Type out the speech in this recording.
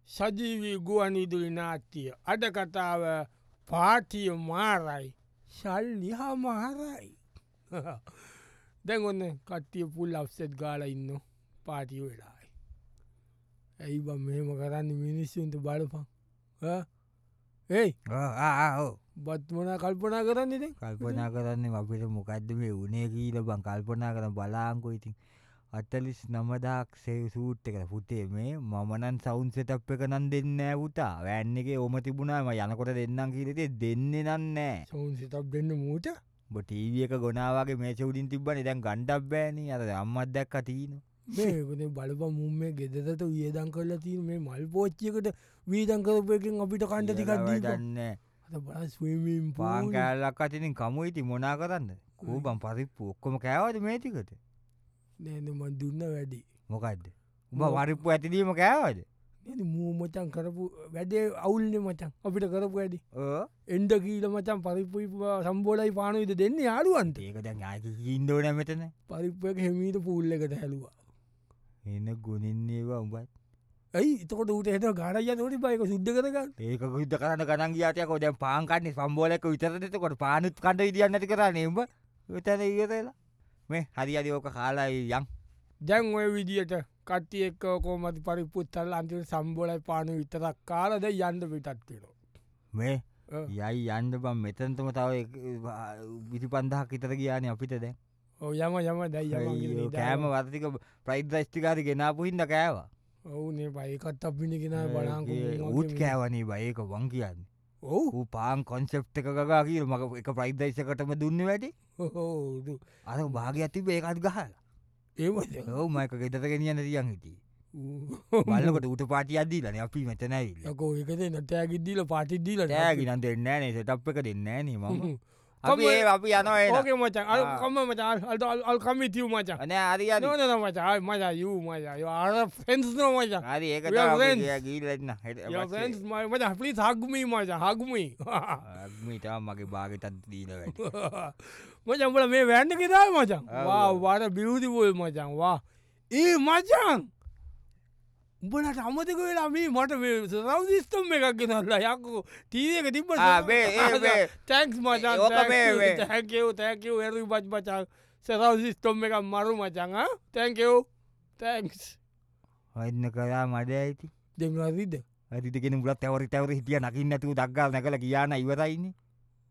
සජීවී ගුවන්විදුලි නාට්‍යය අද කතාව පාටිය මාරයි ශල්ලි හමාරයි දැන් ඔන්න කට්ටිය පුල් අප්සෙට් ගාල ඉන්න පාටිය වෙලායි. ඇයි බ මෙහෙම කරන්න මිනිස්සුන්ට බලපන් ඒයි බත්මනා කල්පනා කරන්නද කල්පනා කරන්නේ අපිට මොකක්ද මේ උනේ කීල බං කල්පනා කරන බලාංකො ඉතින් 49,000 සූට් එක පුතේ මේ මමනන් සවුන් සෙටප් එක නම් දෙන්නේ නෑ පුතා. වෑන් එකේ ඕම තිබුණා මම යනකොට දෙන්නම් කියලා ඉතින් දෙන්නේ නෑ. සවුන් සෙටප් දෙන්න මූට ඔබ ටීවී එක ගොනා වගේ මේස උඩින් තිබ්බනේ දැන් ගණ්ඩක් බෑනේ. අර අම්මත් දැක්කා තියෙනවා. මේ බලපන් මුම් මේ ගෙදරට වියදම් කරලා තියෙන මේ මල් පෝච්චියකට වියදම් කරපු එකෙන් අපිට කණ්ඩ ටිකක් දීපන්. අද බලන්න ස්විමින් පූල් පාන් කෑල්ලක් අතින් කමු ඉතින් මොනා කරන්නද? කෝබම් පරිප්පු ඔක්කොම කෑවද මේ ටිකට? නෑ මන් දුන්න වැඩි. මොකක්ද? උඹ වරිප්පු ඇතිදීම කෑවද? නේද මූ මචං කරපු වැඩේ අවුල්නේ මචං අපිට කරපු වැඩි. එන්ඩ කීල මචං පරිප්පුයි සම්බෝලයි පානුයිද දෙන්නේ යාළුවන්ට. ඒක දැන් ආයෙ කින්න ඕනේ මෙතන. පරිප්පු එක හිමීට පූල් එකට හැලුවා. එන ගුණින්නේ ඒවා උඹත්. ඇයි එතකොට ඌට හෙට ගාඩයිය තෝරි බයික සුද්ධ කරගන්න. ඒක සුද්ධ කරන්න ගණන් ගියාට යකෝ දැන් පාන් කන්නේ සම්බෝලයක විතරද එතකොට පානුත් කන්න විදියක් නැති කරන්නේ උඹ. උතන ඉවරලා. මේ හරි ඕක කාලා යන්. දැන් ඔය විදියට කට්ටිය එක්ක කොහමද පරිප්පුත් අල්ලලා අන්තිමට සම්බෝලයි පානු විතරක් කාලා දැන් යන්න පිටත් වෙනවා. මේ යයි යන්න බම් මෙතනටම තව 25000ක් විතර ගියානේ අපිට දැන්. ඔව් යම දැන් යම කෑම වර්තික ෆ්‍රයිඩ් රයිස් ටික හරි ගෙනාපු හින්දා කෑවා. ඔව් නේ බයි එකත් අපිනේ ගෙනා බලංකෝ ඌත් කෑවනේ බයි ඒක වන් කියන්නේ. ඔව් ඌ පාන් කොන්සෙප්ට් එක ගගා කියලා මම එක ෆ්‍රයිඩ් රයිස් එකටම දුන්නේ වැඩි. ඔව් අර භාගයක් තිබ්බේ ඒකත් ගහලා. ඒමද ඔව් මම එක ගෙදර ගෙනියන්න තියන් හිටියේ. බලනකොට ඌට පාටියක් දීලානේ අපි මෙතන ඇවිල්ලා. යකෝ ඒක දෙන්න ටැග් දීලා පාටි දීලා ටැග් නම් දෙන්නේ නෑනේ සෙටප් එක දෙන්නේ නෑනේ මම. අපි යනවා එන. ඕකේ මචං අල් කම මචං අල් කම් විත් යූ මචං. නෑ හරි හරි. නෝ මචං මචං යූ මචං you are friends no මචං. හරි ඒක තමයි ගිහිල්ලා ඉන්න. your friends මචං please hug me මචං hug me. මේ තමයි මගේ භාගෙටත් දීලා වැඩි. මචං උඹලා මේ වෑන් එකේ දාලා මචං. wow what a beautiful මචං වා. මචං උඹලට අමතක වෙලා මේ මට මේ සරවුන්ඩ් සිස්ටම් එකක් ගෙනල්ලා යකෝ ටීවී එක තිබ්බ thanks මචං thank you very much මචං සරවුන්ඩ් සිස්ටම් එකක් මරු මචං thank you thanks හොයන්න කරා මඩේ ඉතින් දැන් හරිද හරිද කියන උඹලත් තවරි හිටියා නගින්න නැතුව දග්ගාල නැගලා ගියා නා ඉවරයිනේ